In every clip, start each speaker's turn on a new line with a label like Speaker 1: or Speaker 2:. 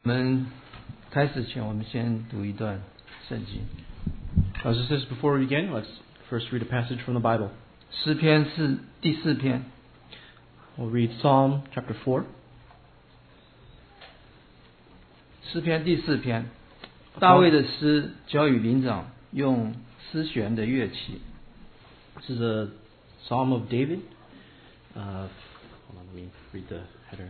Speaker 1: 我们开始前，我们先读一段圣经。
Speaker 2: As it says, before we begin, let's first read a passage from the Bible.
Speaker 1: 诗篇是第4篇，
Speaker 2: We'll read Psalm chapter 4.
Speaker 1: 诗篇第4篇，大卫的诗，交与灵长，用丝弦的乐器。
Speaker 2: This is a Psalm of David. Hold on, let me read the header.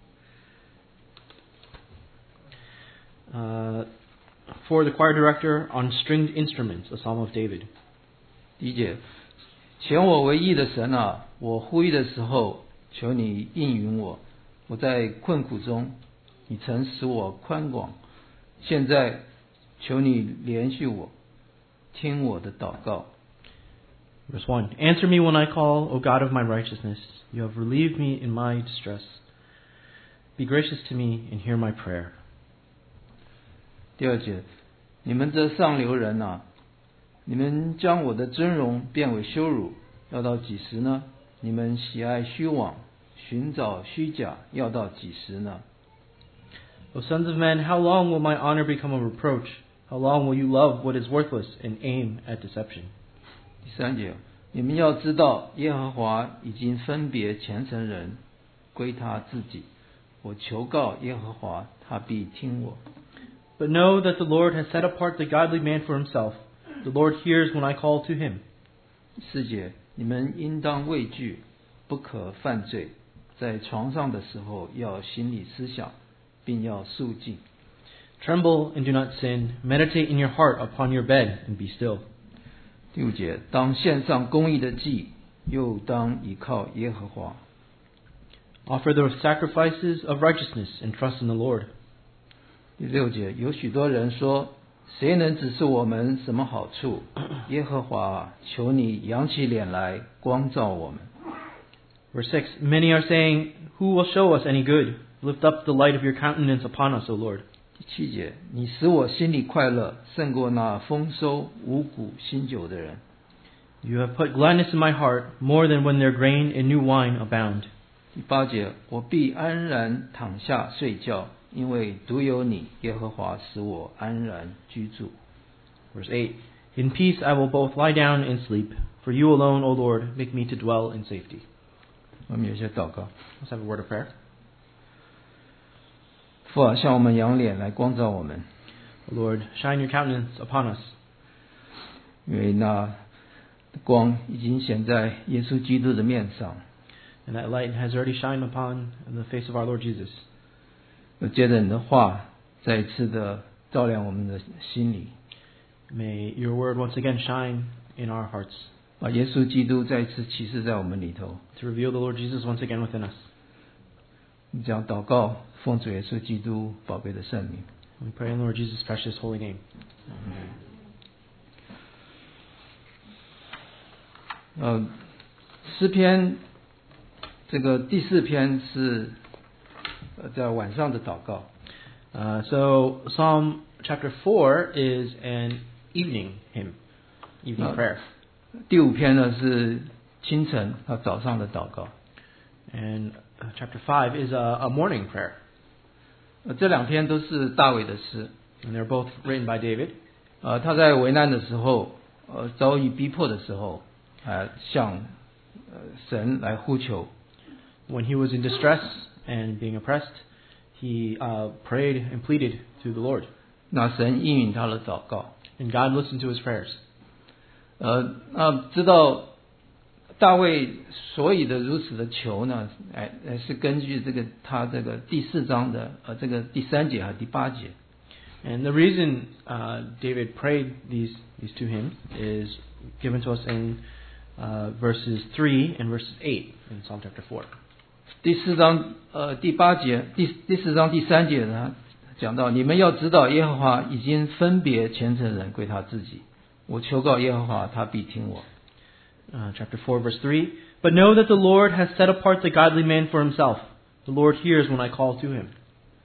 Speaker 2: For the choir director on stringed instruments, a Psalm of David.
Speaker 1: 第1节，显我为义的神啊，我呼吁的时候，求你应允我。我在困苦中，你曾使我宽广。现在，求你怜恤我，听我的祷告。
Speaker 2: Verse 1. Answer me when I call, O God of my righteousness. You have relieved me in my distress. Be gracious to me and hear my prayer.
Speaker 1: 第2节，你们这上流人啊，你们将我的尊荣变为羞辱，要到几时呢？你们喜爱虚妄，寻找虚假，要到几时呢？
Speaker 2: O sons of men, how long will my honor become a reproach? How long will you love what is worthless and aim at deception?
Speaker 1: 第3节，你们要知道，耶和华已经分别虔诚人归他自己。我求告耶和华，他必听我。
Speaker 2: But know that the Lord has set apart the godly man for himself. The Lord hears when I call to him.
Speaker 1: 4节，你们应当畏惧，不可犯罪。在床上的时候，要心里思想，并要肃静。
Speaker 2: Tremble and do not sin. Meditate in your heart upon your bed and be still.
Speaker 1: 第5节，当献上公义的祭，又当倚靠耶和华。
Speaker 2: Offer the sacrifices of righteousness and trust in the Lord.
Speaker 1: 第6节，有许多人说，谁能指示我们什么好处？耶和华，求你扬起脸来，光照我们。
Speaker 2: Verse 6. Many are saying, Who will show us any good? Lift up the light of your countenance upon us, O Lord.
Speaker 1: 第7节，你使我心里快乐，胜过那丰收五谷新酒的人。
Speaker 2: You have put gladness in my heart, more than when their grain and new wine abound.
Speaker 1: 第8节，我必安然躺下睡觉，因为独有你，耶和华使我安然居住。
Speaker 2: Verse 8. In peace I will both lie down and sleep, for you alone, O Lord, make me to dwell in safety.
Speaker 1: 我们有些祷告。
Speaker 2: Let's have a word of prayer.
Speaker 1: 父啊，向我们扬脸来光照我们，
Speaker 2: Lord, shine your countenance upon us,
Speaker 1: 因为那光已经显在耶稣基督的面上。
Speaker 2: and that light has already shined upon the face of our Lord Jesus.
Speaker 1: 接着你的话再一次的照亮我们的心里，
Speaker 2: May your word once again shine in our hearts,
Speaker 1: 把耶稣基督再一次启示在我们里头。
Speaker 2: to reveal the Lord Jesus once again within us.
Speaker 1: 你讲祷告，奉主耶稣基督宝贵的圣名。
Speaker 2: We pray in Lord Jesus' precious holy name.
Speaker 1: 诗篇这个第4篇是在晚上的祷告。
Speaker 2: So Psalm chapter 4 is an evening hymn, evening prayer.
Speaker 1: 第5篇呢是清晨和早上的祷告。
Speaker 2: And chapter 5 is a morning prayer.
Speaker 1: 这2篇都是大卫的诗。
Speaker 2: And they're both written by David.
Speaker 1: 他在为难的时候，遭遇逼迫的时候，向神来呼求。
Speaker 2: When he was in distress and being oppressed, he prayed and pleaded to the Lord.
Speaker 1: 那神应允他的祷告。
Speaker 2: And God listened to his prayers.
Speaker 1: 知道大卫所以的如此的求呢，是根据他这个第4章的这个第3节和第8节。
Speaker 2: And the reason David prayed these two hymns is given to us in verses 3 and verses 8 in Psalm chapter 4.
Speaker 1: 第4章第8节，第4章第3节呢，讲到你们要知道耶和华已经分别虔诚人归他自己，我求告耶和华，他必听我。
Speaker 2: Chapter 4 verse 3. But know that the Lord has set apart the godly man for himself. The Lord hears when I call to him.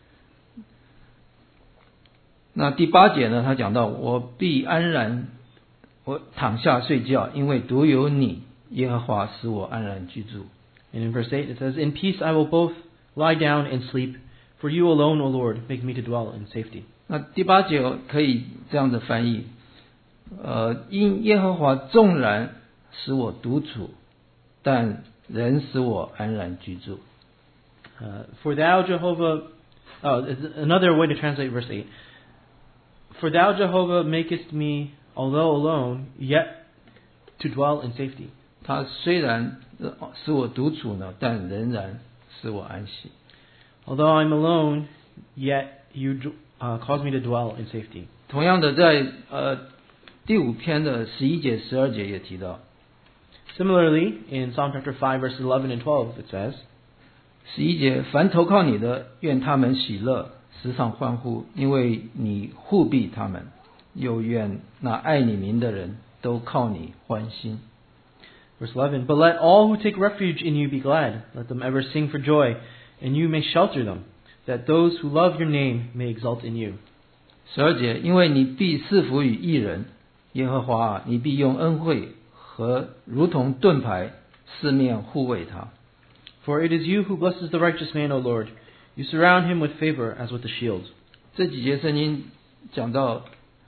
Speaker 1: 那第8节呢，他讲到我必安然，我躺下睡觉，因为独有你，耶和华使我安然居住。
Speaker 2: And in verse 8 it says, In peace I will both lie down and sleep, For you alone, O Lord, make me to dwell in safety.
Speaker 1: 那第8节可以这样的翻译，因耶和华纵然使我独处，但仍使我安然居住。
Speaker 2: For thou, Jehovah, another way to translate verse 8. For thou, Jehovah, makest me, although alone, yet to dwell in safety.
Speaker 1: 他虽然使我独处呢，但仍然使我安息。
Speaker 2: Although I'm alone, yet you cause me to dwell in safety.
Speaker 1: 同样的，在第5篇的11节、12节也提到。
Speaker 2: Similarly, in Psalm chapter 5, verses 11 and 12, it says,
Speaker 1: 11节，凡投靠你的，愿他们喜乐，时常欢呼，因为你护庇他们；又愿那爱你名的人都靠你欢心。
Speaker 2: Verse 11, But let all who take refuge in you be glad. Let them ever sing for joy, and you may shelter them, that those who love your name may exult in you.
Speaker 1: 12节，因为你必赐福于义人，耶和华啊，你必用恩惠和如同盾牌四面护卫他。
Speaker 2: For it is you who blesses the righteous man, O Lord. You surround him with favor as with a shield.
Speaker 1: 这几节圣经讲到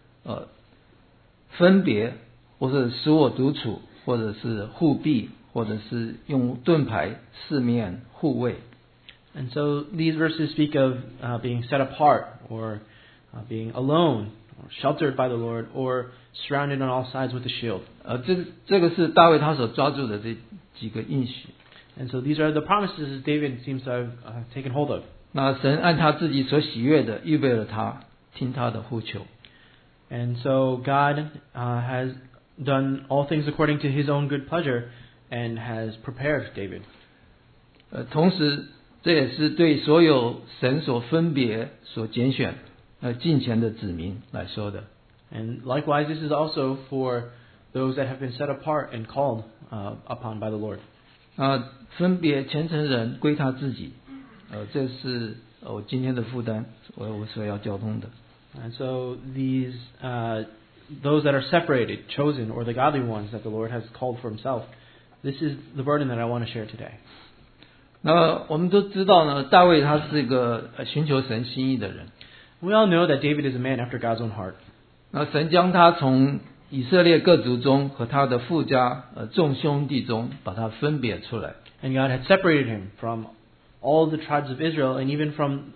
Speaker 1: 分别，或者使我独处，或者是护庇，或者是用盾牌四面护卫。
Speaker 2: And so these verses speak of being set apart, or being alone, or sheltered by the Lord, or surrounded on all sides with a shield.
Speaker 1: 这个是大卫他所抓住的这几个应许。
Speaker 2: And so these are the promises David seems to have taken hold of.
Speaker 1: 那神按他自己所喜悦的预备了他，听他的呼求。
Speaker 2: And so God has done all things according to His own good pleasure, and has prepared David.
Speaker 1: 同时这也是对所有神所分别、所拣选、敬虔的子民来说的。
Speaker 2: And likewise, this is also for those that have been set apart and called upon by the Lord.
Speaker 1: 分别虔诚人归他自己，这是我今天的负担，我所要交通的。
Speaker 2: And so these those that are separated, chosen, or the godly ones that the Lord has called for Himself, this is the burden that I want to share today.
Speaker 1: 那我们都知道呢，大卫他是一个寻求神心意的人。
Speaker 2: We all know that David is a man after God's own heart.
Speaker 1: 那神将他从以色列各族中和他的父家众兄弟中把他分别出来。
Speaker 2: And God had separated him from all the tribes of Israel, and even from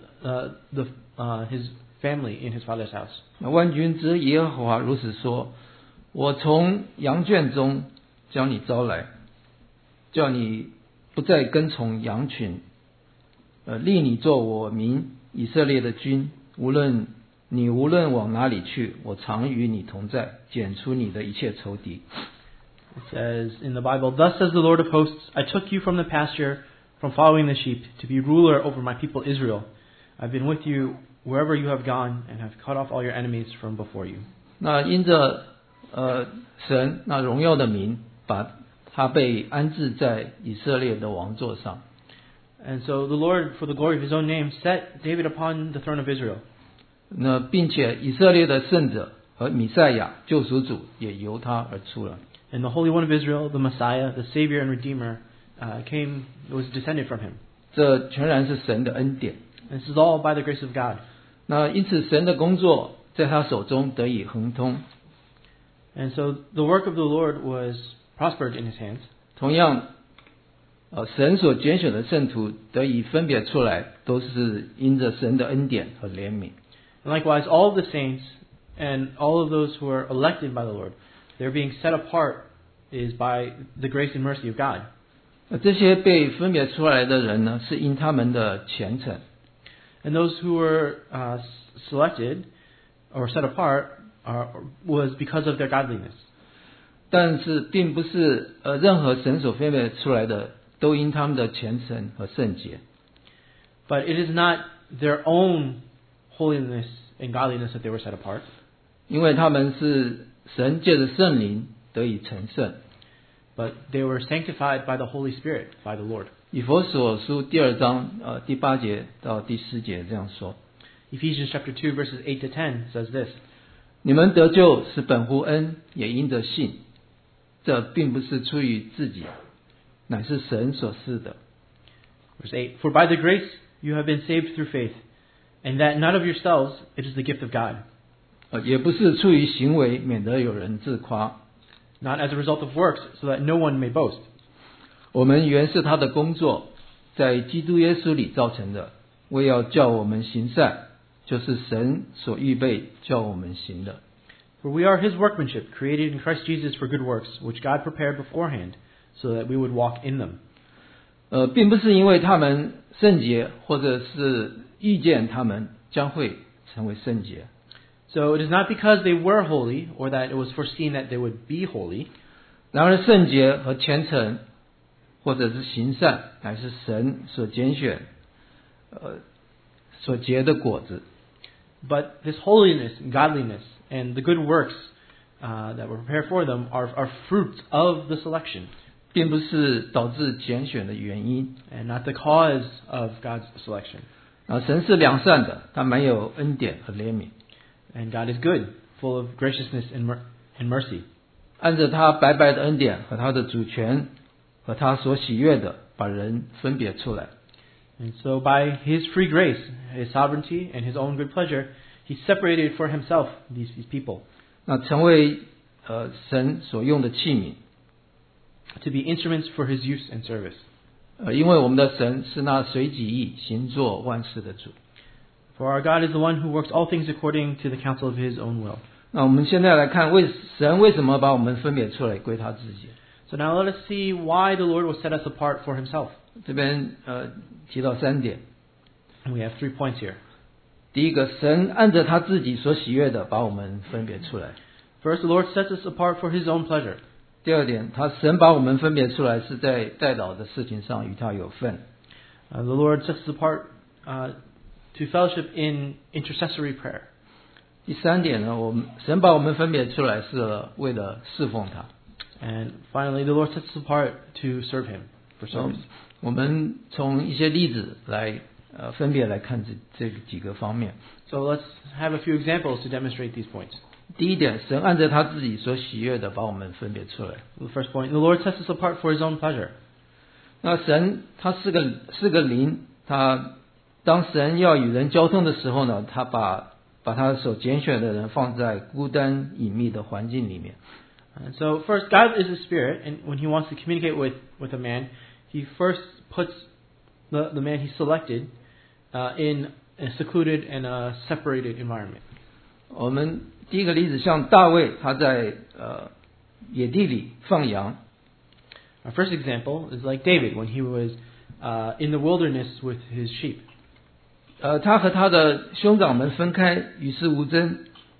Speaker 2: his family in his father's house.
Speaker 1: 那万军之耶和华如此说：我从羊圈中将你招来，叫你不再跟从羊群，立你做我民以色列的君。无论往哪里去，我常与你同在，剪除你的一切仇敌。
Speaker 2: It says in the Bible, Thus says the Lord of hosts, I took you from the pasture, from following the sheep, to be ruler over my people Israel. I've been with you wherever you have gone, and have cut off all your enemies from before you.
Speaker 1: 那因着神那荣耀的名，把他被安置在以色列的王座上。
Speaker 2: And so the Lord, for the glory of His own name, set David upon the throne of Israel.
Speaker 1: 那并且以色列的圣者和弥赛亚救赎主也由他而出了。
Speaker 2: And the Holy One of Israel, the Messiah, the Savior and Redeemer, was descended from Him.
Speaker 1: 这全然是神的恩典。
Speaker 2: And this is all by the grace of God.
Speaker 1: 那因此神的工作在他手中得以亨通。
Speaker 2: And so the work of the Lord was prospered in His hands.
Speaker 1: 同样，神所拣选的圣徒得以分别出来，都是因着神的恩典和怜悯。
Speaker 2: And likewise, all of the saints and all of those who are elected by the Lord, they're being set apart is by the grace and mercy of God.
Speaker 1: 这些被分别出来的人呢，是因他们的虔诚。
Speaker 2: And those who were selected or set apart was because of their godliness.
Speaker 1: 但是并不是任何神所分别出来的都因他们的虔诚和圣洁。
Speaker 2: But it is not their own holiness and godliness that they were set apart.
Speaker 1: 因为他们是神借着圣灵得以成圣。
Speaker 2: But they were sanctified by the Holy Spirit, by the Lord.
Speaker 1: 以弗所书第2章第8节到第10节这样说。
Speaker 2: Ephesians chapter 2 verses 8 to 10 says this.
Speaker 1: 你们得救是本乎恩，也因着信。这并不是出于自己，乃是神所赐的。
Speaker 2: Verse 8. For by the grace you have been saved through faith, and that not of yourselves, it is the gift of God,
Speaker 1: 也不是出于行为，免得有人自夸。
Speaker 2: not as a result of works, so that no one may boast.
Speaker 1: 我们原是他的工作，在基督耶稣里造成的，为要叫我们行善，就是神所预备叫我们行的。
Speaker 2: For we are His workmanship, created in Christ Jesus for good works, which God prepared beforehand, so that we would walk in them.
Speaker 1: 并不是因为他们圣洁，或者是预见他们将会成为圣洁。
Speaker 2: So it is not because they were holy, or that it was foreseen that they would be holy.
Speaker 1: 然而圣洁和虔诚，或者是行善，乃是神所拣选，所结的果子。
Speaker 2: But this holiness, godliness, and the good works that were prepared for them are fruits of the selection,
Speaker 1: 并不是导致拣选的原因。
Speaker 2: and not the cause of God's selection.
Speaker 1: 神是良善的，他满有恩典和怜悯，
Speaker 2: And God is good, full of graciousness and mercy.
Speaker 1: 按着他白白的恩典和他的主权和他所喜悦的，把人分别出来。
Speaker 2: And so by His free grace, His sovereignty, and His own good pleasure, He separated for Himself these people
Speaker 1: 那成为神所用的器皿。
Speaker 2: to be instruments for His use and service.
Speaker 1: 因为我们的神是那随己意行作万事的主。
Speaker 2: For our God is the one who works all things according to the counsel of His own will.
Speaker 1: 那我们现在来看，神为什么把我们分别出来归他自己？
Speaker 2: So now let us see why the Lord will set us apart for Himself.
Speaker 1: 这边提到3点。
Speaker 2: And we have 3 points here.
Speaker 1: 第一个，神按着他自己所喜悦的把我们分别出来。
Speaker 2: First, the Lord sets us apart for His own pleasure.
Speaker 1: 第二点，神把我们分别出来，是在代祷的事情上与他有份。
Speaker 2: The Lord sets us apart to fellowship in intercessory prayer.
Speaker 1: 第三点呢，神把我们分别出来是为了侍奉他。
Speaker 2: And finally, the Lord sets us apart to serve Him for service.
Speaker 1: 我们从一些例子来分别来看这几个方面。
Speaker 2: So let's have a few examples to demonstrate these points.
Speaker 1: 第一点，神按着他自己所喜悦的把我们分别出来。
Speaker 2: The first point, the Lord sets us apart for His own pleasure.
Speaker 1: 那神他是个灵，当神要与人交通的时候呢，他把他所拣选的人放在孤单隐秘的环境里面。
Speaker 2: And so first, God is a spirit, and when He wants to communicate with a man, He first puts the man He selected in a secluded and a separated environment.
Speaker 1: 我们第一个例子，像大卫，他在野地里放羊。
Speaker 2: Our first example is like David when he was in the wilderness with his sheep.
Speaker 1: 他和他的兄长们分开，与世无争。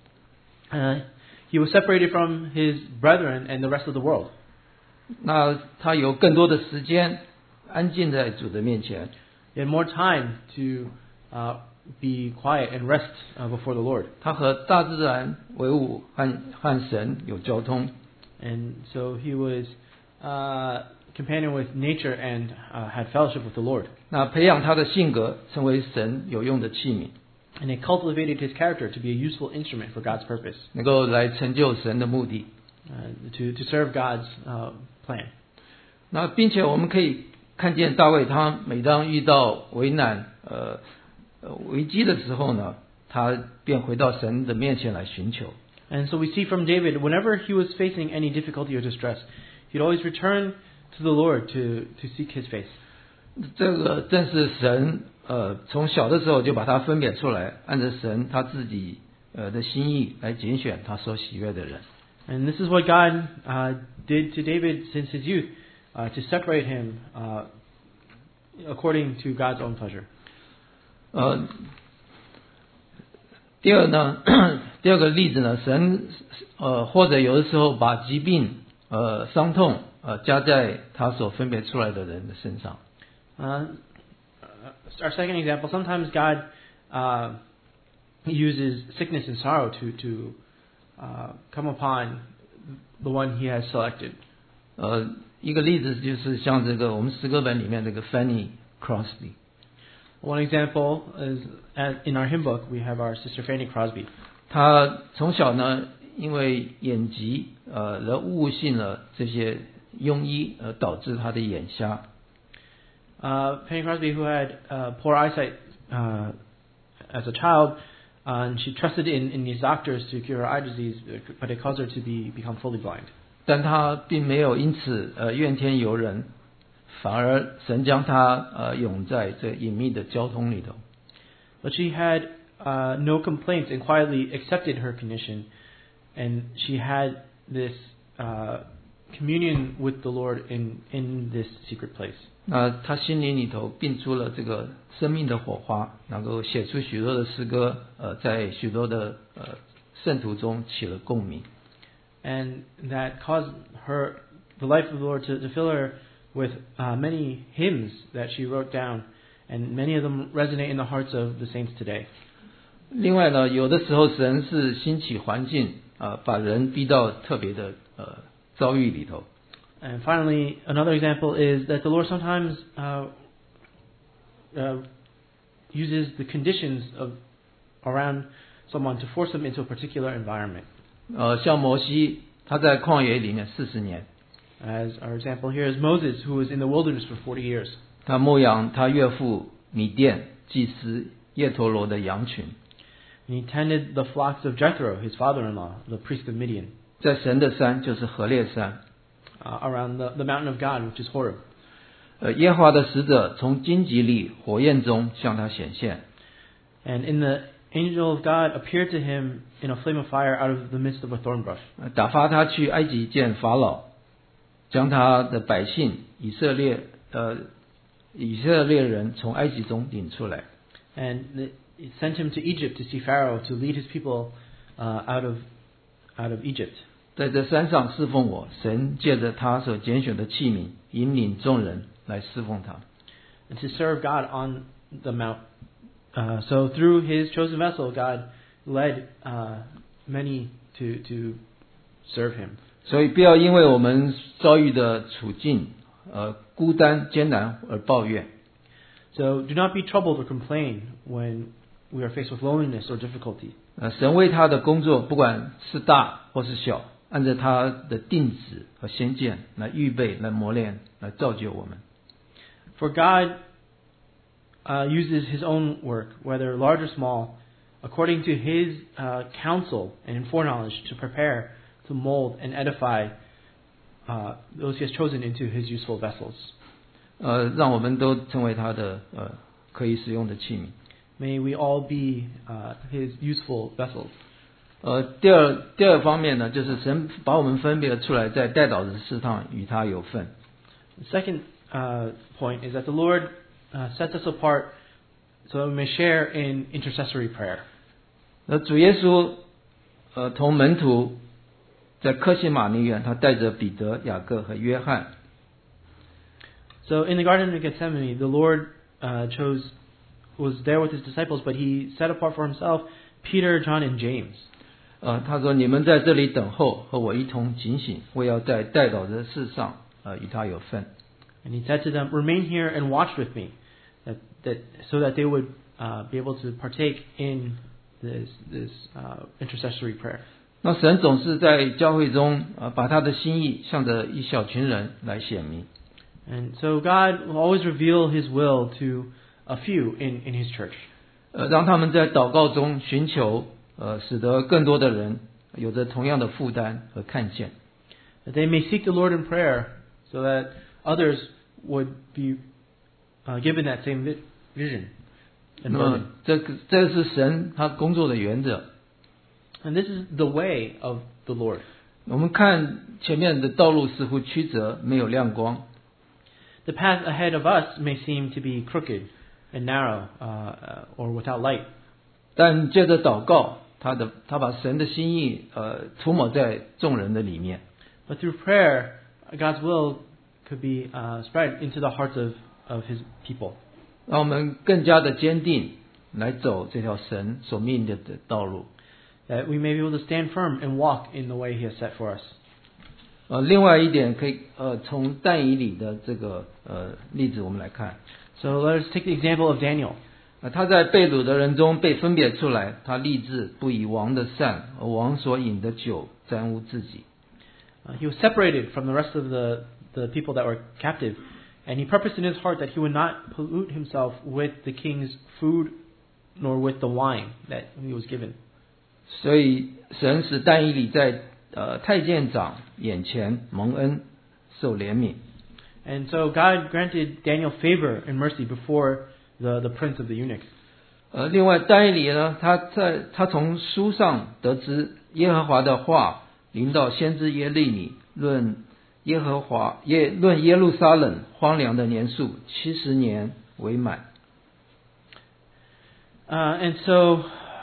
Speaker 2: He was separated from his brethren and the rest of the world.
Speaker 1: 那他有更多的时间安静在主的面前。
Speaker 2: He had more time to be quiet and rest before the Lord.
Speaker 1: 他和大自然为伍，和神有交通。
Speaker 2: And so he was companion with nature and had fellowship with the Lord.
Speaker 1: 那培养他的性格，成为神有用的器皿，
Speaker 2: And he cultivated his character to be a useful instrument for God's purpose,
Speaker 1: 能够来成就神的目的。
Speaker 2: to serve God's plan.
Speaker 1: 那并且我们可以看见大卫，他每当遇到危难、危机的时候呢，他便回到神的面前来寻求。
Speaker 2: And so we see from David, whenever he was facing any difficulty or distress, he'd always return to the Lord to seek His face.
Speaker 1: 这个正是神从小的时候就把他分别出来，按着神他自己的心意来拣选他所喜悦的人。
Speaker 2: And this is what God did to David since his youth, to separate him according to God's own pleasure.
Speaker 1: 第二个例子呢，神或者有的时候把疾病伤痛加在他所分别出来的人的身上。
Speaker 2: Our second example, sometimes God uses sickness and sorrow to come upon the one He has selected.
Speaker 1: 一个例子就是像这个我们诗歌本里面这个 Fanny Crosby。
Speaker 2: One example is in our hymn book, we have our sister Fanny Crosby.
Speaker 1: 他从小呢，因为眼疾而误信了这些庸医，而导致他的眼瞎。
Speaker 2: Fanny Crosby, who had poor eyesight, as a child, and she trusted in these doctors to cure her eye disease, but it caused her to become fully blind.
Speaker 1: 但他并没有因此怨天尤人，反而神将他永在这隐秘的交通里头。
Speaker 2: But she had no complaints and quietly accepted her condition, and she had this communion with the Lord in this secret place.
Speaker 1: 那他心灵里头迸出了这个生命的火花，能够写出许多的诗歌，在许多的圣徒中起了共鸣。
Speaker 2: And that caused the life of the Lord to fill her with many hymns that she wrote down, and many of them resonate in the hearts of the saints today.
Speaker 1: 另外呢，有的时候神是兴起环境把人逼到特别的遭遇里头。
Speaker 2: And finally, another example is that the Lord sometimes uses the conditions around someone to force them into a particular environment.
Speaker 1: 像摩西，他在旷野里面40年。
Speaker 2: As our example here is Moses, who was in the wilderness for 40 years.
Speaker 1: 他牧养他岳父米甸祭司叶陀罗的羊群。
Speaker 2: And he tended the flocks of Jethro, his father-in-law, the priest of Midian.
Speaker 1: 在神的山就是何烈山。
Speaker 2: Around the mountain of God, which is Horeb.
Speaker 1: 耶和华的使者从荆棘里火焰中向他显现。
Speaker 2: And the angel of God appeared to him in a flame of fire out of the midst of a thorn bush.
Speaker 1: 打发他去埃及见法老，将他的百姓以色列人从埃及中领出来。
Speaker 2: And it sent him to Egypt to see Pharaoh, to lead his people out of Egypt.
Speaker 1: 在这山上侍奉我，神借着他所拣选的器皿，引领众人来侍奉他。
Speaker 2: And to serve God on the mount. So through his chosen vessel, God led many to serve him.
Speaker 1: 所以不要因为我们遭遇的处境孤单艰难而抱怨。
Speaker 2: So do not be troubled or complain when we are faced with loneliness or difficulty.
Speaker 1: 神为他的工作，不管是大或是小，按照他的定旨和先见来预备、来磨练、来造就我们。
Speaker 2: For God uses his own work, whether large or small, according to his counsel and in foreknowledge, to prepare, to mold and edify those he has chosen into his useful vessels.
Speaker 1: 让我们都成为他的可以使用的器皿。
Speaker 2: May we all be his useful vessels.
Speaker 1: 第二方面呢，就是神把我们分别出来，在代祷的事上与他有份。
Speaker 2: The second point is that the Lord sets us apart so that we may share in intercessory prayer.
Speaker 1: 主耶稣同门徒在客西马尼园，他带着彼得、雅各和约翰。
Speaker 2: So in the Garden of Gethsemane, the Lord was there with his disciples, but he set apart for himself Peter, John, and James.
Speaker 1: 他说：“你们在这里等候，和我一同警醒，我要在代祷的事上与他有份。”
Speaker 2: And he said to them, "Remain here and watch with me, so that they would be able to partake in this intercessory prayer."
Speaker 1: 那神总是在教会中把他的心意向着一小群人来显明。
Speaker 2: And so God will always reveal his will to a few in his church.
Speaker 1: 让他们在祷告中寻求，使得更多的人有着同样的负担和看见。
Speaker 2: That they may seek the Lord in prayer, so that others would be given that same vision.
Speaker 1: 那么这是神他工作的原则。
Speaker 2: And this is the way of the Lord.
Speaker 1: 我们看前面的道路似乎曲折，没有亮光。
Speaker 2: The path ahead of us may seem to be crooked and narrow, or without light.
Speaker 1: 但借着祷告，他把神的心意涂抹在众人的里面。
Speaker 2: But through prayer, God's will could be spread into the hearts of his people.
Speaker 1: 让我们更加的坚定来走这条神所命令的道路。
Speaker 2: That we may be able to stand firm and walk in the way he has set for us.
Speaker 1: 另外一点可以从但以理的这个例子我们来看。
Speaker 2: So let us take the example of Daniel.
Speaker 1: 他在被掳的人中被分别出来，他立志不以王的善和王所饮的酒沾污自己。
Speaker 2: He was separated from the rest of the people that were captive, and he purposed in his heart that he would not pollute himself with the king's food nor with the wine that he was given.
Speaker 1: 所以神使但以理在太监长眼前蒙恩受怜悯。
Speaker 2: And so God granted Daniel favor and mercy before the prince of the eunuchs.
Speaker 1: 另外但以理呢，他从书上得知耶和华的话临到先知耶利米，论耶路撒冷荒凉的年数70年为满。
Speaker 2: And so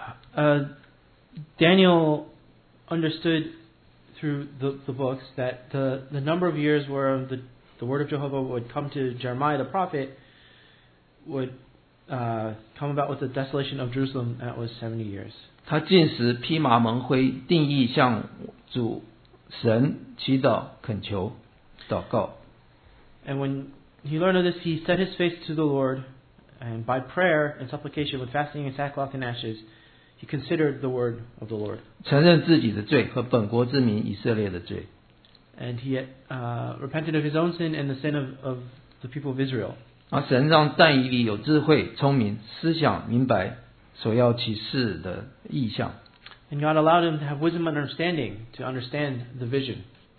Speaker 2: Daniel understood through the books that the number of years where the word of Jehovah would come to Jeremiah the prophet would come about with the desolation of Jerusalem, and it was 70 years.
Speaker 1: 他禁食披麻蒙灰，定义向主神祈祷恳求祷告。
Speaker 2: And when he learned of this, he set his face to the Lord, and by prayer and supplication with fasting and sackcloth and ashes, he considered the word of the Lord.
Speaker 1: 承认自己的罪和本国之民以色列的罪。
Speaker 2: And he repented of his own sin and the sin of the people of Israel.
Speaker 1: 神让但以理有智慧、聪明，思想明白所要启示的意象。
Speaker 2: And God allowed him to have wisdom and understanding to understand the vision.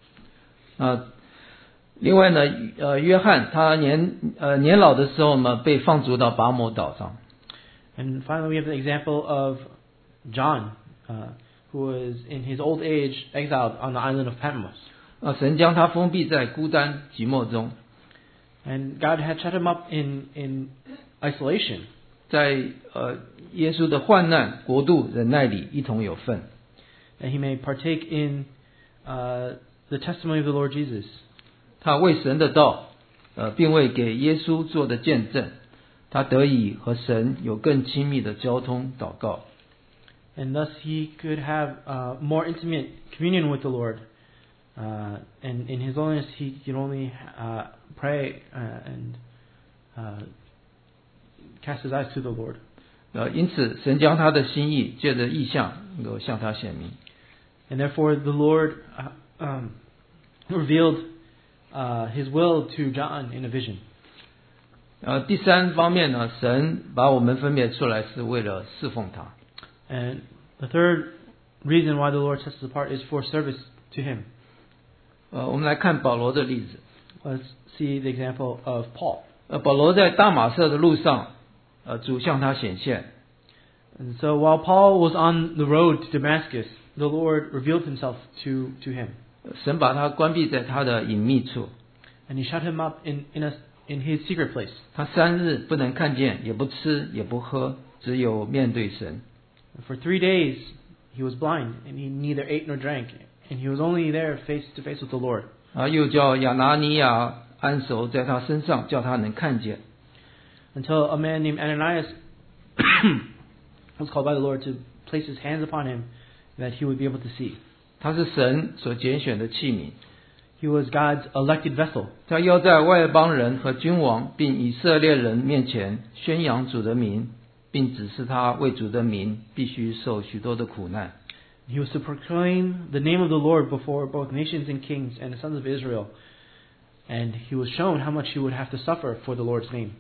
Speaker 1: 另外呢，约翰他年老的时候呢，被放逐到拔摩岛上。
Speaker 2: And finally, we have the example of John, who was in his old age exiled on the island of Patmos.
Speaker 1: 神将他封闭在孤单寂寞中，
Speaker 2: And God had shut him up in isolation.
Speaker 1: 在耶稣的患难、国度、忍耐里一同有份。
Speaker 2: And he may partake in the testimony of the Lord Jesus.
Speaker 1: 他为神的道，并为给耶稣做的见证，他得以和神有更亲密的交通祷告。
Speaker 2: And thus he could have more intimate communion with the Lord. And in his loneliness, he could only pray and cast his eyes to the Lord.
Speaker 1: 因此，神将他的心意借着意象能够向他显明。
Speaker 2: And therefore, the Lord revealed his will to John in a vision.
Speaker 1: 第三方面呢，神把我们分别出来是为了侍奉他。
Speaker 2: And the third reason why the Lord sets us apart is for service to him.
Speaker 1: 我们来看保罗的例子。
Speaker 2: Let's see the example of Paul.
Speaker 1: 保罗在大马色的路上，主向他显现。
Speaker 2: And so while Paul was on the road to Damascus, the Lord revealed himself to him.
Speaker 1: 神把他关闭在他的隐秘处，
Speaker 2: And he shut him up in his secret place.
Speaker 1: 他3日不能看见，也不吃，也不喝，只有面对神。
Speaker 2: And for 3 days he was blind, and he neither ate nor drank, and he was only there face to face with the Lord.
Speaker 1: 又叫亚拿尼亚按手在他身上，叫他能看见。
Speaker 2: Until a man named Ananias was called by the Lord to place his hands upon him, that he would be able to see.
Speaker 1: 他是神所拣选的器皿，
Speaker 2: He was God's elected vessel.
Speaker 1: 他要在外邦人和君王并以色列人面前宣扬主的名，并指示他为主的名必须受许多的苦难。
Speaker 2: He was to proclaim the name of the Lord before both nations and kings and the sons of Israel. And he was shown how much he would have to suffer for the Lord's name.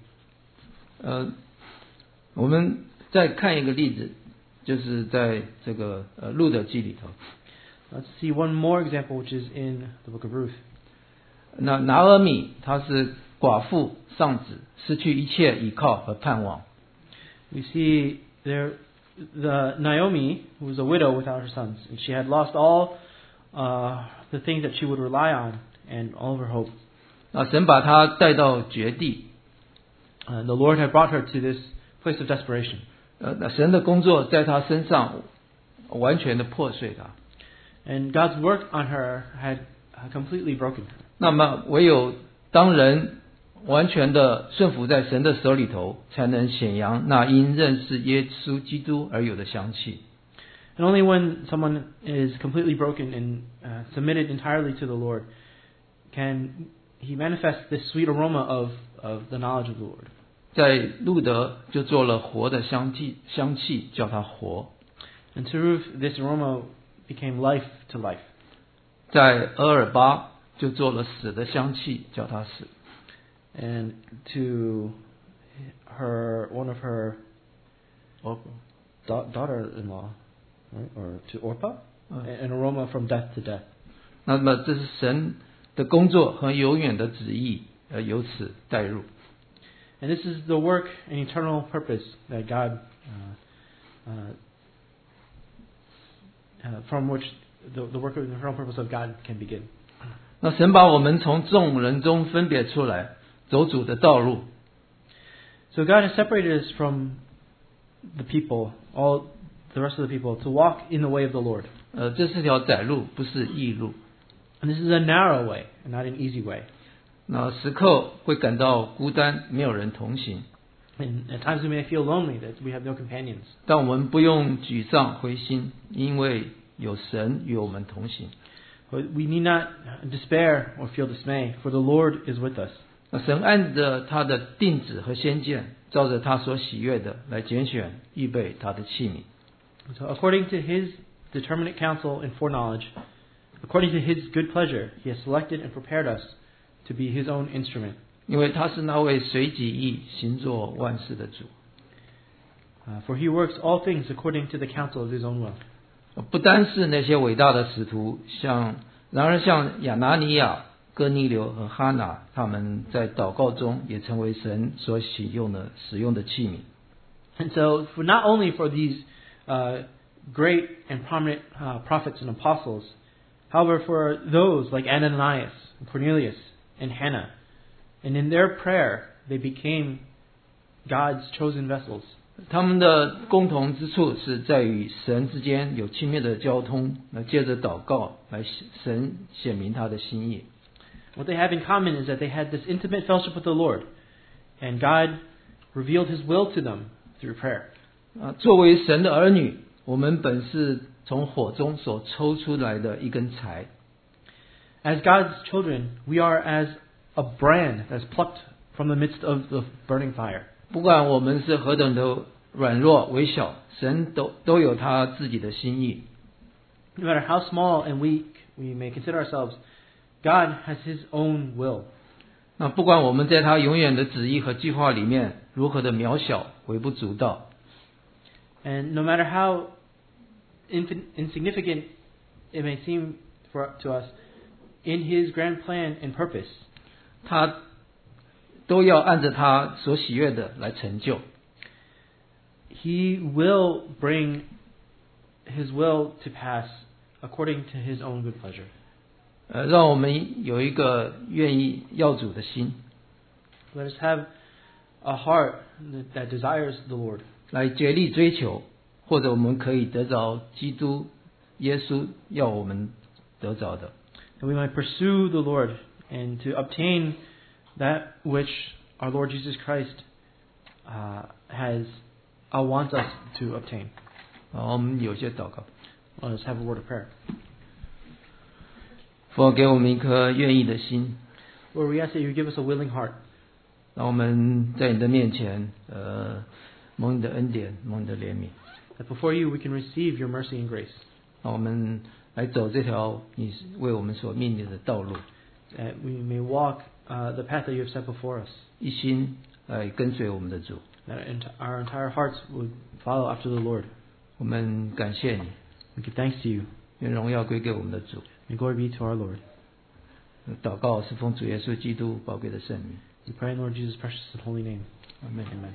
Speaker 1: 我们再看一个例子，就是在这个路得记里头。
Speaker 2: Let's see one more example, which is in the book of Ruth.
Speaker 1: 那拿俄米她是寡妇丧子，失去一切依靠和盼望。
Speaker 2: We see there the Naomi, who was a widow without her sons, and she had lost all the things that she would rely on and all of her hope.
Speaker 1: 神把她带到绝地。
Speaker 2: The Lord had brought her to this place of desperation.
Speaker 1: 神的工作在她身上完全的破碎她。
Speaker 2: And God's work on her had completely broken her.
Speaker 1: 那么唯有当人完全的顺服在神的手里头，才能显扬那因认识耶稣基督而有的香气。
Speaker 2: And only when someone is completely broken and submitted entirely to the Lord can he manifest this sweet aroma of the knowledge of the Lord.
Speaker 1: 在路德就做了活的香气叫它活。
Speaker 2: And to Ruth, this aroma became life to life.
Speaker 1: 在俄尔巴就做了死的香气叫它死。
Speaker 2: And to one of her daughter-in-law, right? Or to Orpah, an aroma from death to death.
Speaker 1: 那么这是神的工作和永远的旨意，由此带入。
Speaker 2: And this is the work and eternal purpose that God, from which the work and eternal purpose of God can begin.
Speaker 1: 那神把我们从众人中分别出来，走主的道路。
Speaker 2: So God has separated us from the people, all the rest of the people, to walk in the way of the Lord.
Speaker 1: 这是条窄路，不是易路。
Speaker 2: And this is a narrow way, and not an easy way.
Speaker 1: 那时刻会感到孤单，没有人同行。
Speaker 2: And at times we may feel lonely, that we have no companions.
Speaker 1: 但我们不用沮丧灰心，因为有神与我们同行。
Speaker 2: But we need not despair or feel dismay, for the Lord is with us.
Speaker 1: 那神按着他的定旨和先见，照着他所喜悦的来拣选、预备他的器皿。
Speaker 2: So according to His determinate counsel and foreknowledge, according to His good pleasure, He has selected and prepared us to be His own instrument.
Speaker 1: 因为他是那位随己意行作万事的主。
Speaker 2: For He works all things according to the counsel of His own will.
Speaker 1: 不单是那些伟大的使徒，然而像亚拿尼亚、哥尼流和哈拿，他们在祷告中也成为神所使用的器皿。
Speaker 2: And so, not only for these great and prominent prophets and apostles, however, for those like Ananias, and Cornelius, and Hannah, and in their prayer, they became God's chosen vessels.
Speaker 1: 他们的共同之处是在于神之间有亲密的交通，借着祷告来神显明他的心意。
Speaker 2: What they have in common is that they had this intimate fellowship with the Lord, and God revealed His will to them through prayer.
Speaker 1: 作为神的儿女，我们本是从火中所抽出来的一根柴。
Speaker 2: As God's children, we are as a brand that's plucked from the midst of the burning fire.
Speaker 1: 不管我们是何等的软弱微小，神都有他自己的心意。
Speaker 2: No matter how small and weak we may consider ourselves, God has His own will.
Speaker 1: 那不管我们在他永远的旨意和计划里面如何的渺小、微不足道，
Speaker 2: And no matter how insignificant it may seem to us, in His grand plan and purpose,
Speaker 1: 他都要按着他所喜悦的来成就。
Speaker 2: He will bring His will to pass according to His own good pleasure.
Speaker 1: 让我们有一个愿意要主的心，
Speaker 2: Let us have a heart that desires the Lord.
Speaker 1: 来竭力追求，或者我们可以得着基督耶稣要我们得着的。
Speaker 2: And we might pursue the Lord and to obtain that which our Lord Jesus Christ wants us to obtain.
Speaker 1: 好，我们有些祷告。
Speaker 2: Let us have a word of prayer.
Speaker 1: 佛给我们一颗愿意的心，
Speaker 2: Lord, we ask that you give us a willing heart.
Speaker 1: 让我们在你的面前，蒙你的恩典，蒙你的怜悯，
Speaker 2: That before you we can receive your mercy and grace.
Speaker 1: 让我们来走这条你为我们所命令的道路，
Speaker 2: That we may walk the path that you have set before us.
Speaker 1: 一心来跟随我们的主。
Speaker 2: That our entire hearts would follow after the Lord.
Speaker 1: 我们感谢你，
Speaker 2: We give thanks to you.
Speaker 1: 愿荣耀归给我们的主。
Speaker 2: And glory be to our Lord.
Speaker 1: 祷告是奉主耶稣基督宝贵的圣名。
Speaker 2: We pray in Lord Jesus' precious and holy name.
Speaker 1: Amen.
Speaker 2: Amen.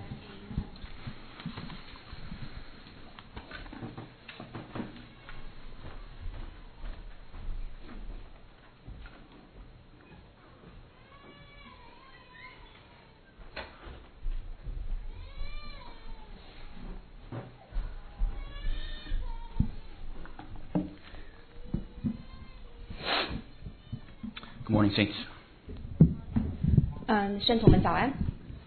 Speaker 3: Good morning, saints.
Speaker 4: 圣徒们早安。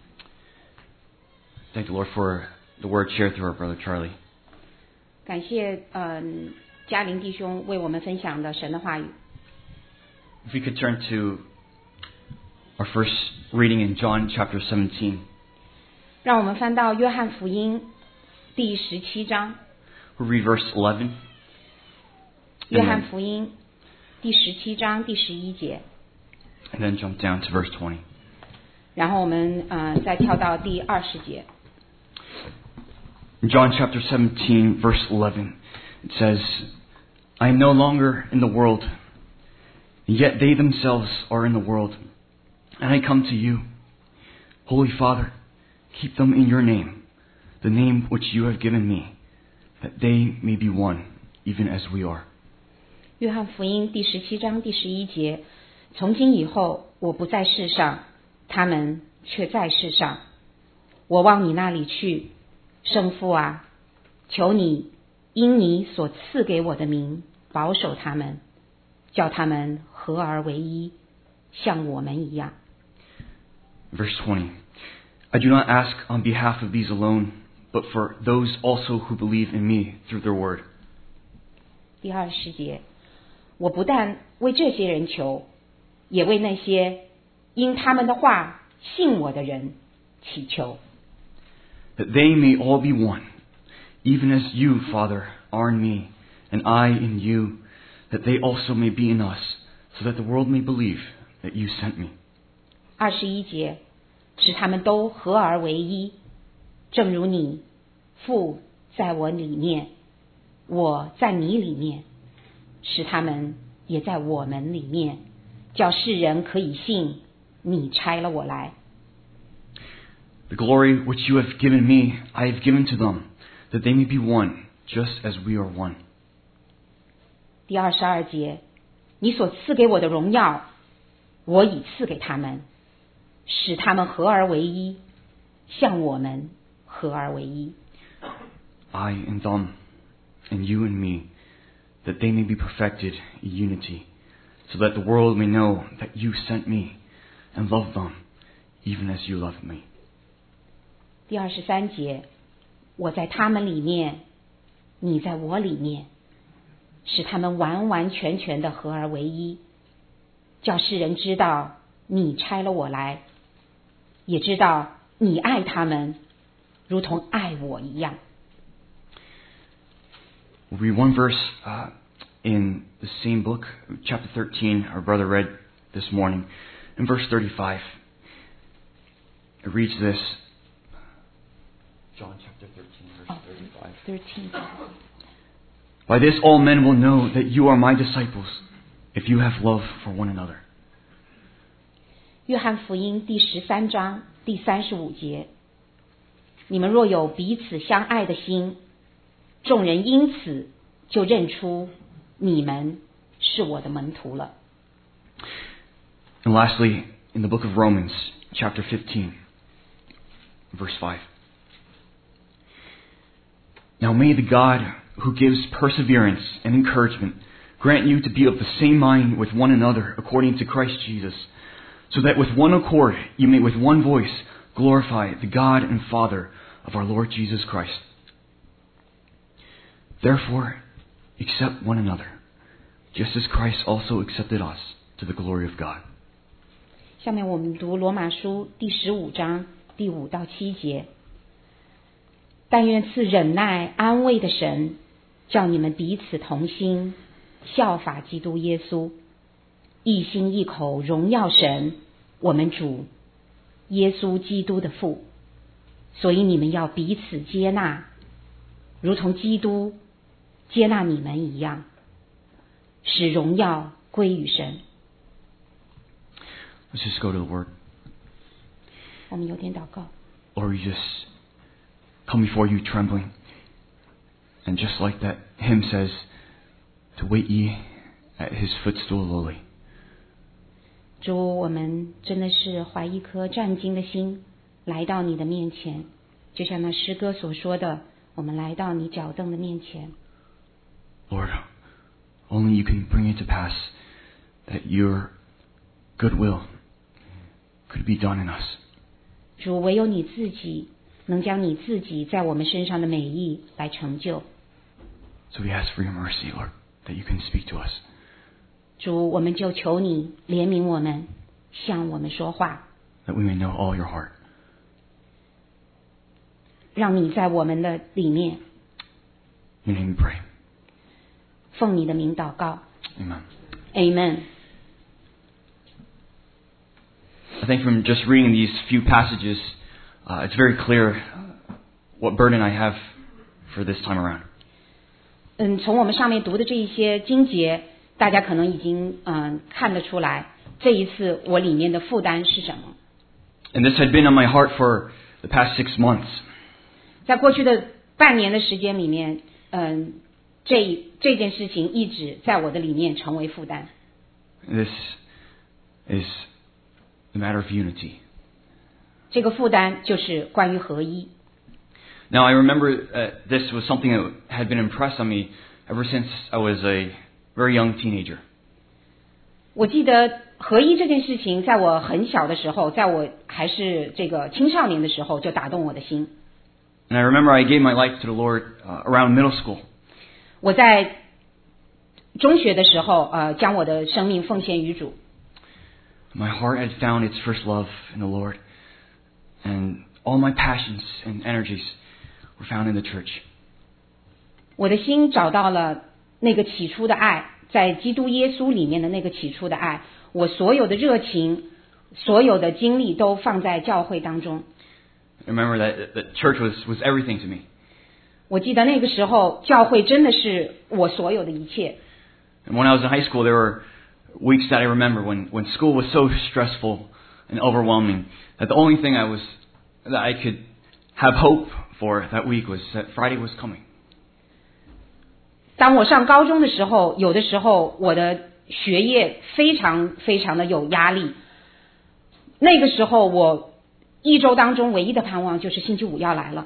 Speaker 3: Thank the Lord for the word shared through our brother Charlie.
Speaker 4: 感谢嘉玲弟兄为我们分享的神的话语。
Speaker 3: If we could turn to our first reading in John chapter 17.
Speaker 4: 让我们翻到约翰福音第17章。
Speaker 3: We'll read verse 11.
Speaker 4: 约翰福音第17章第11节。
Speaker 3: And then jump down to verse 20.
Speaker 4: 然后我们再跳到第20节。
Speaker 3: In John chapter 17, verse 11, it says, I am no longer in the world, yet they themselves are in the world, and I come to you. Holy Father, keep them in your name, the name which you have given me, that they may be one, even as we are.
Speaker 4: 约翰福音第17章第11节，从今以后，我不在世上，他们却在世上。我往你那里去，圣父啊，求你因你所赐给我的名保守他们，叫他们合而为一，像我们一样。
Speaker 3: Verse 20, I do not ask on behalf of these alone, but for those also who believe in me through their word.
Speaker 4: 第20节，我不但为这些人求，也为那些因他们的话信我的人祈求。
Speaker 3: That they may all be one, even as you, Father, are in me, and I in you, that they also may be in us, so that the world may believe that you sent me.
Speaker 4: 21节，使他们都合而为一，正如你，父在我里面，我在你里面，使他们也在我们里面，叫世人可以信你差了我来。
Speaker 3: The glory which you have given me, I have given to them, that they may be one, just as we are one.
Speaker 4: 第22节，你所赐给我的荣耀，我已赐给他们，使他们合而为一，像我们合而为一。
Speaker 3: I and them, and you and me, that they may be perfected in unity, so that the world may know that you sent me, and love them, even as you loved me.
Speaker 4: 第23节，我在他们里面，你在我里面，使他们完完全全的合而为一，叫世人知道你差了我来，也知道你爱他们，如同爱我一样。
Speaker 3: We'll read one verse in the same book, chapter 13, our brother read this morning, in verse 35. It reads this. John chapter 13, verse 35.
Speaker 4: 13.
Speaker 3: By this all men will know that you are my disciples, if you have love for one another.
Speaker 4: 约翰福音第13章第35节，你们若有彼此相爱的心，众人因此就认出你们是我的门徒了。
Speaker 3: And lastly, in the book of Romans, chapter 15, verse 5. Now may the God who gives perseverance and encouragement grant you to be of the same mind with one another according to Christ Jesus, so that with one accord you may with one voice glorify the God and Father of our Lord Jesus Christ. Therefore, accept one another, just as Christ also accepted us to the glory of God.
Speaker 4: 下面我们读罗马书第15章第5到7节。但愿赐忍耐安慰的神，叫你们彼此同心，效法基督耶稣，一心一口荣耀神，我们主耶稣基督的父。所以你们要彼此接纳，如同基督接纳你们一样，使荣耀归于神。
Speaker 3: Let's just go to the Word.
Speaker 4: 我们有点祷告。
Speaker 3: Lord, we just come before you trembling. And just like that hymn says, to wait ye at his footstool lowly.
Speaker 4: 主，我们真的是怀一颗战兢的心来到你的面前，就像那诗歌所说的，我们来到你脚凳的面前。
Speaker 3: Lord, only you can bring it to pass that your good will could be done in us.
Speaker 4: 主，唯有你自己能将你自己在我们身上的美意来成就。
Speaker 3: So we ask for your mercy, Lord, that you can speak to us.
Speaker 4: 主，我们就求你怜悯我们，向我们说话，
Speaker 3: That we may know all your heart.
Speaker 4: 让你在我们的里面。
Speaker 3: In your name we pray.
Speaker 4: 奉你的名祷告
Speaker 3: Amen.
Speaker 4: Amen。
Speaker 3: I think from just reading these few passages, it's very clear what burden I have for this time around.
Speaker 4: 从我们上面读的这一些经节，大家可能已经看得出来，这一次我里面的负担是什么。
Speaker 3: And this had been on my heart for the past 6 months.
Speaker 4: 在过去的半年的时间里面，这件事情一直在我的里面成为负担。
Speaker 3: This is the matter of unity.
Speaker 4: 这个负担就是关于合一。
Speaker 3: Now I remember this was something that had been impressed on me ever since I was a very young teenager.
Speaker 4: 我记得合一这件事情，在我很小的时候，在我还是这个青少年的时候，就打动我的心。
Speaker 3: And I remember I gave my life to the Lord around middle school.
Speaker 4: 我在中学的时候，将我的生命奉献于主。
Speaker 3: My heart had found its first love in the Lord, and all my passions and energies were found in the church.
Speaker 4: 我的心找到了那个起初的爱，在基督耶稣里面的那个起初的爱。我所有的热情，所有的精力都放在教会当中。
Speaker 3: I remember that church was everything to me.
Speaker 4: 我记得那个时候，教会真的是我所有的一切。
Speaker 3: And when I was in high school, there were weeks that I remember when school was so stressful and overwhelming that the only thing that I could have hope for that week was that Friday was coming.
Speaker 4: 当我上高中的时候，有的时候我的学业非常非常的有压力。那个时候，我一周当中唯一的盼望就是星期五要来了。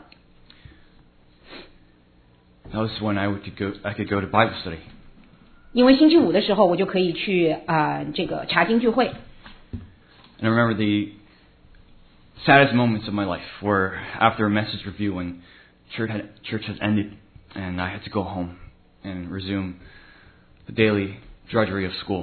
Speaker 3: That was when I could go to Bible study.
Speaker 4: 因为星期五的时候，我就可以去这个查经聚会。
Speaker 3: And I remember the saddest moments of my life were after a message review when church has ended and I had to go home and resume the daily drudgery of school.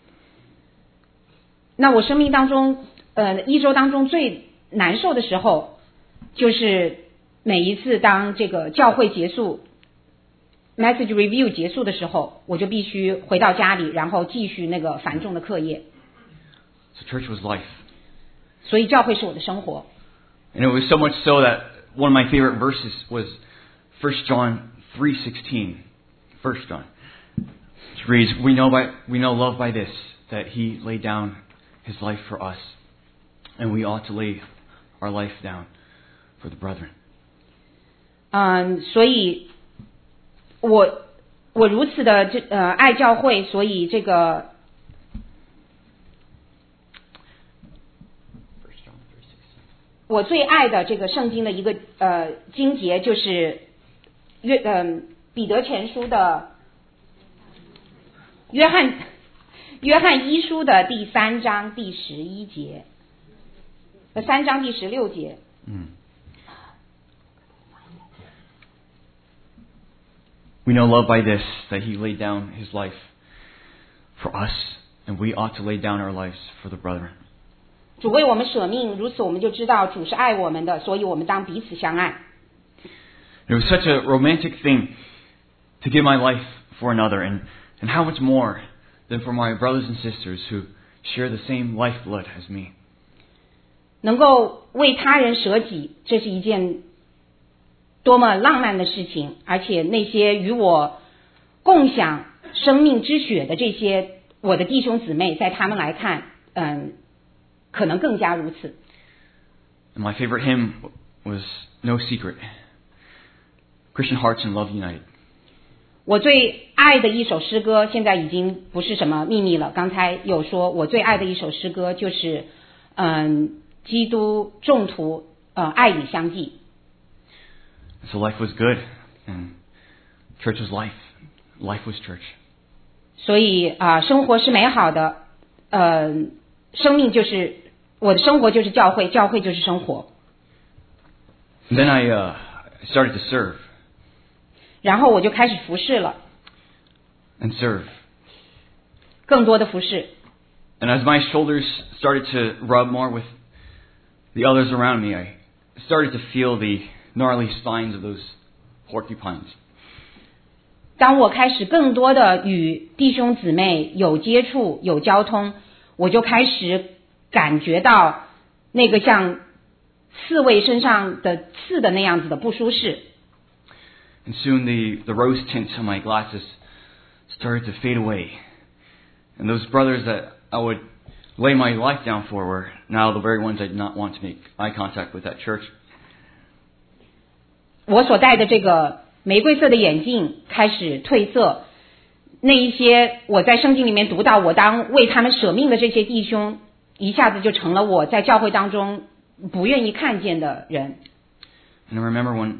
Speaker 4: 那我生命当中一周当中最难受的时候，就是每一次当这个教会结束 message review 结束的时候，我就必须回到家里，然后继续那个繁重的课业。
Speaker 3: So church was life.
Speaker 4: 所以教会是我的生活。
Speaker 3: And it was so much so that one of my favorite verses was 1 John 3:16. 1 John. Which reads, We know love by this, that he laid down his life for us, and we ought to lay our life down for the brethren.
Speaker 4: 所以我如此的爱教会，所以这个我最爱的这个圣经的一个经节就是彼得前书的约翰一书的第3章第11节，3章第16节。
Speaker 3: We know love by this, that he laid down his life for us, and we ought to lay down our lives for the brethren.
Speaker 4: 主为我们舍命，如此我们就知道主是爱我们的，所以我们当彼此相爱。
Speaker 3: It was such a romantic thing to give my life for another, and how much more than for my brothers and sisters who share the same lifeblood as me.
Speaker 4: 能够为他人舍己，这是一件多么浪漫的事情，而且那些与我共享生命之血的这些我的弟兄姊妹，在他们来看，可能更加如此。
Speaker 3: And my favorite hymn was No Secret, Christian Hearts and Love United.
Speaker 4: 我最爱的一首诗歌，现在已经不是什么秘密了。刚才有说，我最爱的一首诗歌就是基督众徒爱与相继。
Speaker 3: So life was good, and church was life. Life was church.
Speaker 4: 所以生活是美好的，生命就是我的生活就是教会，教会就是生活。
Speaker 3: And then I started to serve.
Speaker 4: 然后我就开始服侍了。
Speaker 3: And serve.
Speaker 4: 更多的服侍。
Speaker 3: And as my shoulders started to rub more with the others around me, I started to feel the gnarly spines of those porcupines.
Speaker 4: 当我开始更多的与弟兄姊妹有接触、有交通，我就开始感觉到那个像刺猬身上的刺的那样子的不舒适。
Speaker 3: And soon the rose tints on my glasses started to fade away. And those brothers that I would lay my life down for were now the very ones I did not want to make eye contact with at church.
Speaker 4: 我所戴的这个玫瑰色的眼镜开始褪色，那一些我在圣经里面读到我当为他们舍命的这些弟兄，一下子就成了我在教会当中不愿意看见的人。
Speaker 3: And I remember when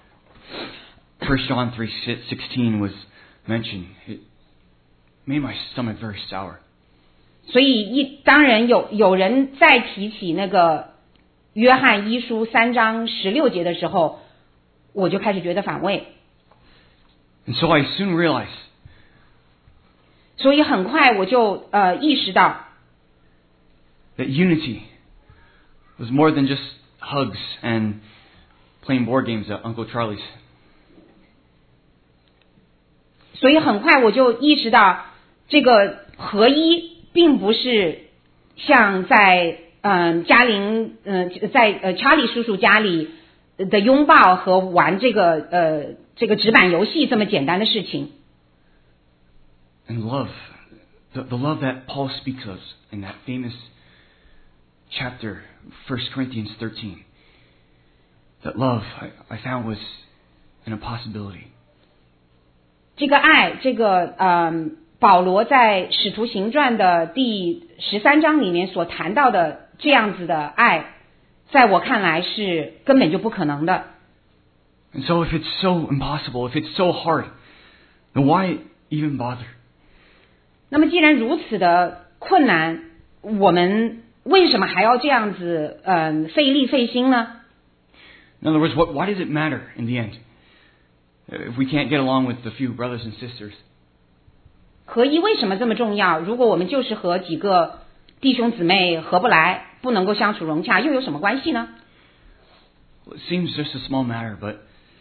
Speaker 3: 1 John 3:16 was mentioned, it made my stomach very sour.
Speaker 4: 所以当然有人再提起那个约翰一书3章16节的时候，我就开始觉得反胃。
Speaker 3: And so I soon realized
Speaker 4: 所以很快我就意识到
Speaker 3: that unity was more than just hugs and playing board games at Uncle Charlie's.
Speaker 4: 所以很快我就意识到，这个合一并不是像在查理叔叔家里的拥抱和玩这个纸板游戏这么简单的事情。
Speaker 3: And love, the love that Paul speaks of in that famous chapter, 1 Corinthians 13, that love I found was an impossibility.
Speaker 4: 这个爱，保罗在使徒行传的第13章里面所谈到的这样子的爱，在我看来是根本就不可能的。
Speaker 3: And so if it's so impossible, if it's so hard, then why even bother?
Speaker 4: 那么既然如此的困难，我们为什么还要这样子费力费心呢？
Speaker 3: In other words, why does it matter in the end? If we can't get along with a few brothers and sisters?
Speaker 4: 合一为什么这么重要？如果我们就是和几个弟兄姊妹合不来，不能够相处融洽，又有什么关系呢？
Speaker 3: Well, it seems just a small matter, but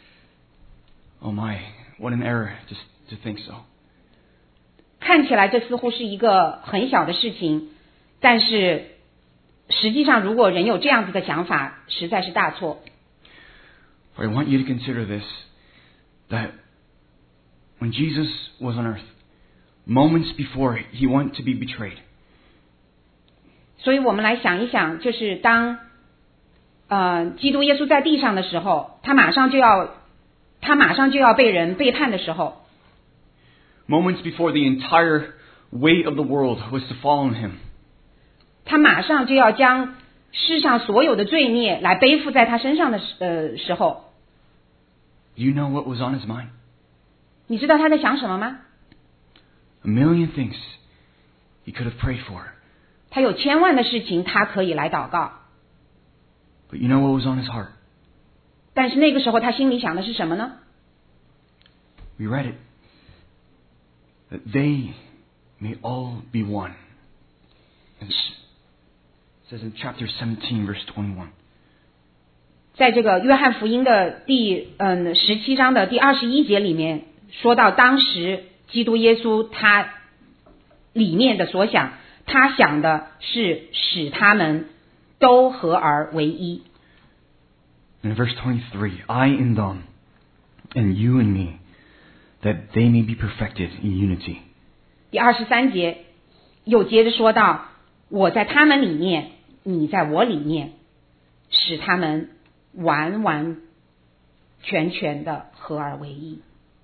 Speaker 3: oh my, what an error just to think so.
Speaker 4: 看起来这似乎是一个很小的事情，但是实际上如果人有这样子的想法，实在是大错。
Speaker 3: I want you to consider this, that when Jesus was on earth, moments before he went to be betrayed,
Speaker 4: 所以我们来想一想，就是当基督耶稣在地上的时候，他马上就要被人背叛的时候，
Speaker 3: moments before the entire weight of the world was to fall on him,
Speaker 4: 他马上就要将世上所有的罪孽来背负在他身上的时候，
Speaker 3: you know what was on his mind?
Speaker 4: 你知道他在想什么吗？
Speaker 3: A million things he could have prayed for.
Speaker 4: 他有千万的事情他可以来祷告，
Speaker 3: But you know what was on his heart?
Speaker 4: 但是那个时候他心里想的是什么呢？
Speaker 3: We read it. That they may all be one. And it says in chapter 17, verse 21.
Speaker 4: 在这个约翰福音的第17章的第21节里面说到，当时基督耶稣他里面的所想，他想的是使他们都合而为一。
Speaker 3: In verse 23, I in them, and you in me, that they may be perfected in unity.
Speaker 4: 第23节又接着说到，我在他们里面，你在我里面，使他们完完全全的合而为一。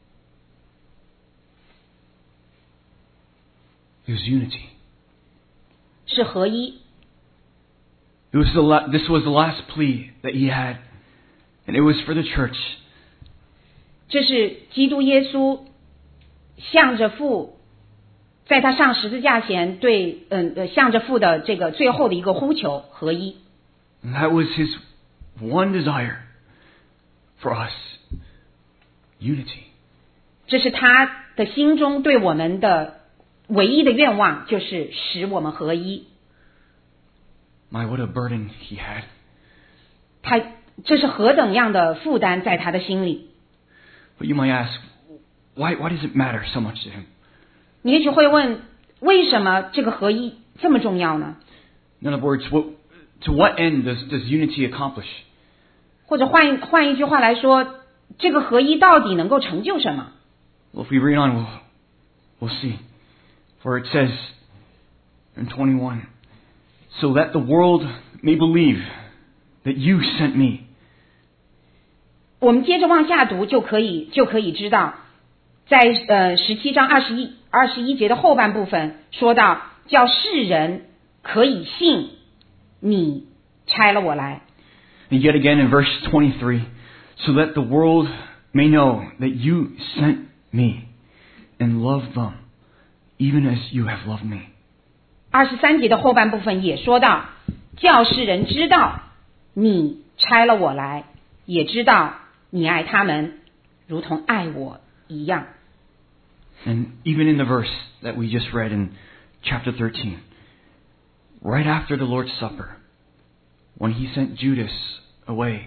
Speaker 3: It was unity.
Speaker 4: 是合一。
Speaker 3: This was the last plea that he had, and it was for the church.
Speaker 4: 这是基督耶稣向着父，在他上十字架前对向着父的这个最后的一个呼求，合一。
Speaker 3: And that was his one desire for us. Unity.
Speaker 4: 这是他的心中对我们的唯一的愿望，就是使我们合一。
Speaker 3: My, what a burden he had.
Speaker 4: 这是何等样的负担在他的心里。
Speaker 3: But you might ask, why does it matter so much to him?
Speaker 4: 你也许会问，为什么这个合一这么重要呢？
Speaker 3: In other words, to what end does unity accomplish?
Speaker 4: 或者换一句话来说， 这个合一到底能够成就什么？
Speaker 3: Well, if we read on, we'll see. For it says in 21, so that the world may believe that you sent me.
Speaker 4: 我们接着往下读就可以知道，在17章21节的后半部分说到，叫世人可以信你差了我来。
Speaker 3: And yet again in verse 23, so that the world may know that you sent me and loved them, even as you have loved me.
Speaker 4: 23节的后半部分也说到，叫世人知道你差了我来，也知道你爱他们，如同爱我一样。
Speaker 3: And even in the verse that we just read in chapter 13, right after the Lord's Supper, when he sent Judas away,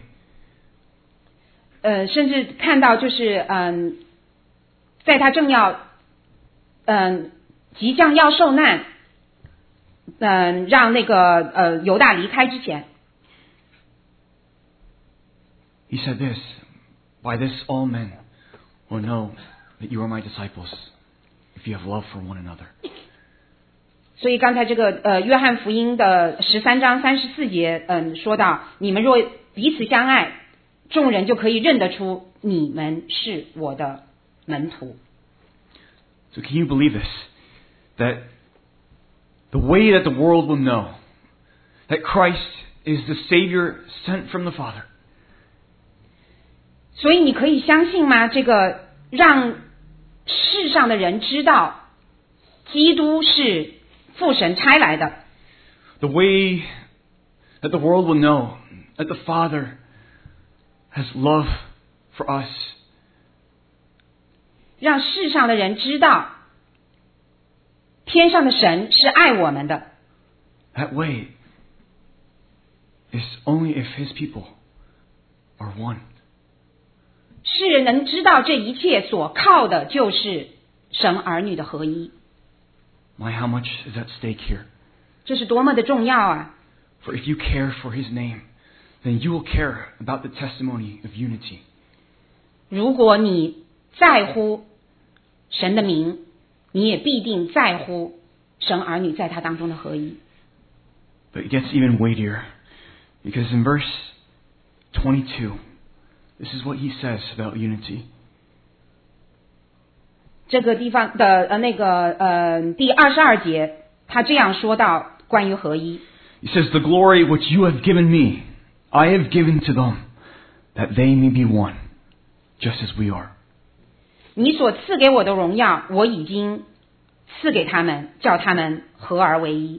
Speaker 4: 甚至看到就是在他正要即将要受难，让那个犹大离开之前，
Speaker 3: he said this, by this all men will know that you are my disciples, if you have love for one another.
Speaker 4: 所以刚才这个约翰福音的13章34节说到，你们若彼此相爱，众人就可以认得出你们是我的门徒。
Speaker 3: So can you believe this? That the way that the world will know that Christ is the Savior sent from the Father,
Speaker 4: 所以你可以相信吗？这个让世上的人知道，基督是父神差来的。
Speaker 3: the way that the world will know that the Father has love for us,
Speaker 4: 让世上的人知道，天上的神是爱我们的。
Speaker 3: that way is only if His people are one.
Speaker 4: 世人能知道这一切，所靠的就是神儿女的合一。
Speaker 3: My, how much is at stake here?
Speaker 4: 这是多么的重要啊！
Speaker 3: For if you care for His name, then you will care about the testimony of unity.
Speaker 4: 如果你在乎神的名，你也必定在乎神儿女在他当中的合一。
Speaker 3: But it gets even weightier, because in verse 22, this is what he says about unity.
Speaker 4: 这个地方的第22节，他这样说到关于合一。
Speaker 3: He says, the glory which you have given me, I have given to them, that they may be one, just as we are.
Speaker 4: 你所赐给我的荣耀，我已经赐给他们，叫他们合而为一。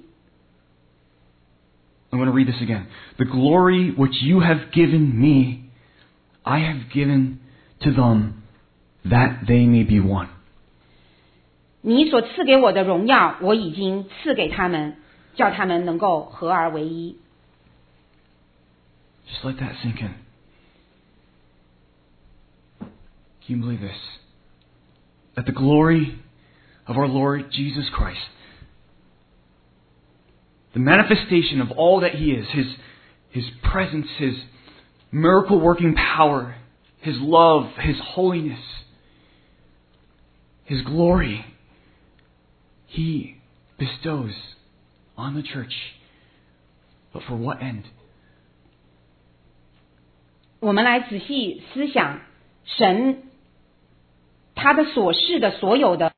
Speaker 3: I'm going to read this again. The glory which you have given me, I have given to them, that they may be one.
Speaker 4: 你所赐给我的荣耀，我已经赐给他们，叫他们能够合而为一。
Speaker 3: Just let that sink in. Can you believe this? That the glory of our Lord Jesus Christ, the manifestation of all that He is, His presence, His miracle-working power, His love, His holiness, His glory, He bestows on the church. But for what end?
Speaker 4: 我们来仔细思想，神他的所示的所有的